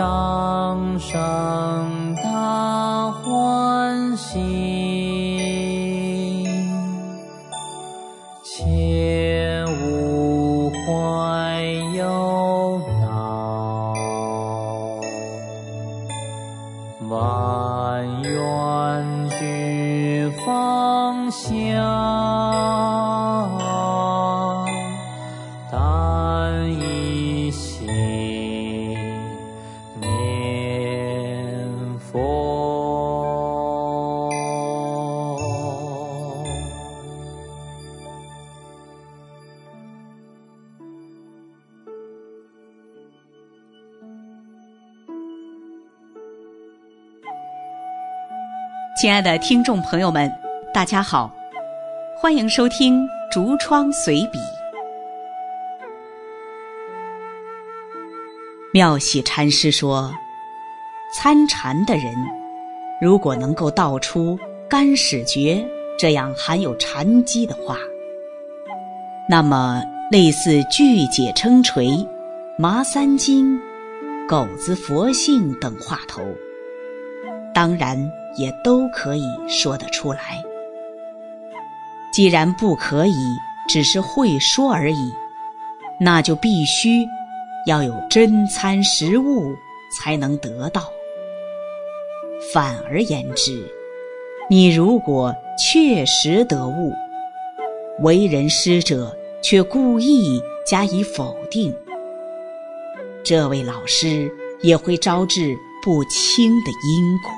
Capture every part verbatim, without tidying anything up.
当生大欢喜，切勿怀忧恼，万愿俱放下，但一心念佛。 亲爱的听众朋友们，大家好，欢迎收听竹窗随笔。妙喜禅师说，参禅的人如果能够道出干始觉这样含有禅机的话，那么类似巨解称锤、麻三经、狗子佛性等话头，当然也都可以说得出来。既然不可以只是会说而已，那就必须要有真参实悟才能得到。反而言之，你如果确实得悟，为人师者却故意加以否定，这位老师也会招致不轻的因果。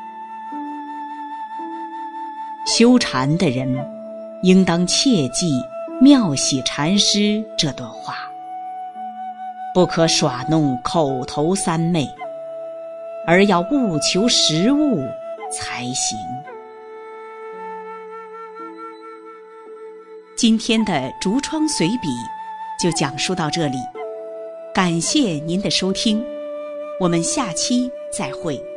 修禅的人应当切记妙喜禅师这段话，不可耍弄口头三昧，而要务求实物才行。今天的竹窗随笔就讲述到这里，感谢您的收听，我们下期再会。